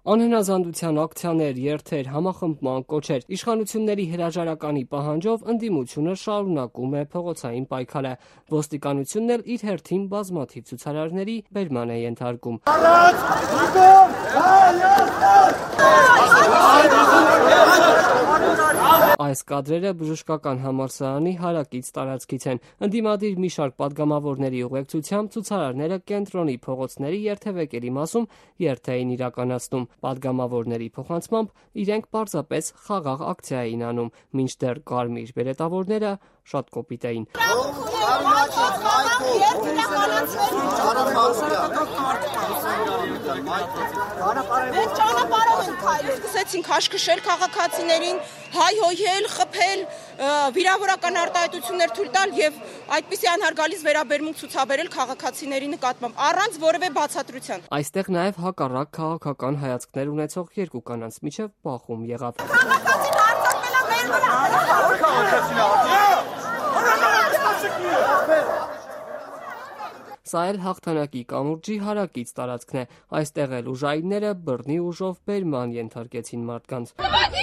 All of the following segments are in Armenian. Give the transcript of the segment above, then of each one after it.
Անհնազանդության ակցիաներ, երթեր, համախմբման կոչեր, իշխանությունների հրաժարականի պահանջով ընդդիմությունը շարունակում է փողոցային պայքարը։ Ոստիկանությունն էլ իր հերթին բազմաթիվ ցուցարարների բերման է ենթարկում։ Այս կադրերը բժշկական համալսարանի հարակից տարածքից են։ Ընդդիմադիր մի շարք պատգամավորների ուղեկցությամբ ցուցարարները կենտրոնի փողոցների երթևեկերի մասում երթ էին իրականացնում։ Պատգամավորների փոխանցմամբ իրենք պարզապես խաղաղ ակցիա էին անում, մինչդեռ կարմիր բերետավորները շատ կոպիտ էին։ Սկսեցինք հաշկշել քաղաքացիներին, հայհոյել, խփել, վիրավորական արտահայտություններ թույլ տալ եւ այդպիսի անհարգալից վերաբերմունք ցուցաբերել քաղաքացիների նկատմամբ առանց որևէ բացատրության։ Այստեղ նաեւ հակառակ քաղաքական հայացքներ ունեցող երկու կանանց միջև բախում եղավ։ Սա էլ հաղթանակի կամուրջի հարակից տարածքն է։ Այստեղ էլ ուժայինները բռնի ուժով բերման ենթարկեցին մարդկանց։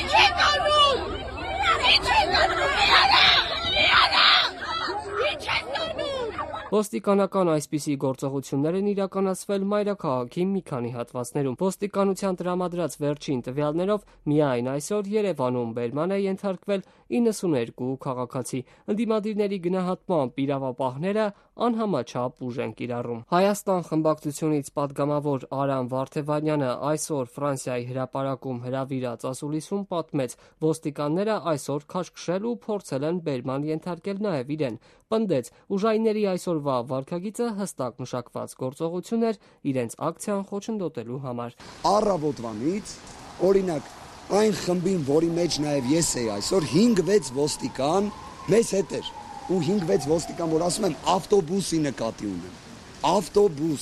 Ոստիկանական այսպիսի գործողություններ են իրականացվել մայրաքաղաքի մի քանի հատվածներում։ Ոստիկանության տրամադրած վերջին տվյալներով միայն այսօր Երևանում բերման է ենթարկվել 92 քաղաքացի։ Ընդդիմադիրների գնահատմամբ իրավապահները անհամաչափ ուժ են կիրառում։ Հայաստան խմբակցությունից պատգամավոր Արամ Վարդևանյանը այսօր Ֆրանսիայի հրապարակում հրավիրած ասուլիսում պատմեց, ոստիկանները այսօր քաշքշել ու փորձել են բերման ենթարկել նաև իրեն։ Պնդեց, ուժայինների այսօրվա վարքագիծը հստակ մշակված գործողություն էր իրենց ակցիան խոչընդոտելու համար։ Առավոտվանից, օրինակ, այն խմբին, որի մեջ նաև ես էի այսօր, 5-6 ոստիկան մեզ հետ էր, ու 5-6 ոստիկան, որ ասում եմ, ավտոբուսի նկատի ունեմ, ավտոբուս,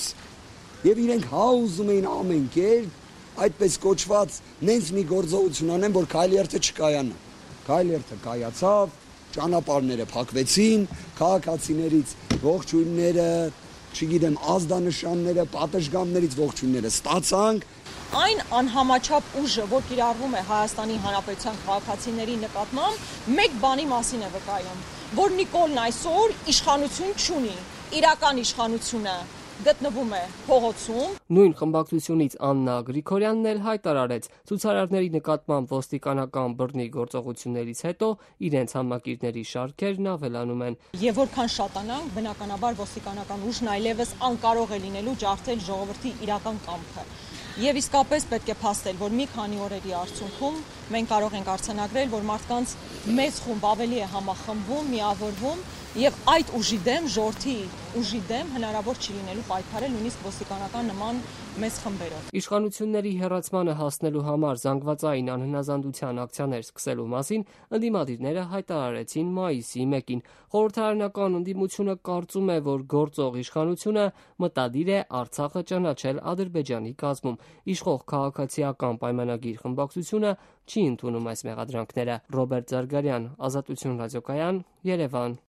եւ իրենք ուզում էին ամեն կերպ այդպես կոչված նենց մի գործողություն անեն, որ քայլերթը չկայանա։ Քայլերթը կայացավ, ճանապարհները փակվեցին, քաղաքացիներից ողջույնները, չգիտեմ, ազդանշանները, պատշգամբներից ողջույնները ստացանք։ Այն անհամաչափ ուժը, որ կիրառվում է Հայաստանի Հանրապետության քաղաքացիների նկատմամբ, մեկ բանի մասին է վկայում, որ Նիկոլն այսօր իշխանություն չունի, իրական իշխանությունը գտնվում է փողոցում։ Նույն խմբակցությունից Աննա Գրիգորյանն էլ հայտարարեց, ցուցարարների նկատմամբ ոստիկանական բռնի գործողություններից հետո իրենց համակիրների շարքերն ավելանում են։ Եվ որքան շատանանք, բնականաբար ոստիկանական ուժն այլևս անկարող է լինելու ջարդել ժողովրդի իրական կամքը։ Եվ իսկապես պետք է փաստել, որ մի քանի օրերի արդյունքում մենք կարող ենք արձանագրել, որ մարդկանց մեծ խումբ ավելի է համախմբվում, միավորվում եւ այդ ուժի դեմ, ժողովրդի ուժի դեմ հնարավոր չի լինելու պայքարել նույնիսկ ոստիկանական նման մեծ խմբերով։ Իշխանությունների հեռացմանը հասնելու համար զանգվածային անհնազանդության ակցիաներ սկսելու մասին ընդդիմադիրները հայտարարեցին մայիսի 1-ին։ Խորհրդարանական ընդդիմությունը կարծում է, որ գործող իշխանությունը մտադիր է Արցախը ճանաչել Ադրբեջանի կազմում։ Իշխող քաղաքացիական պայմանագիր խմբակցությունը չի ընդունում այս մեղադրանքները։ Ռոբերտ Զարգարյան, Ազատություն ռադիոկայան, Երևան։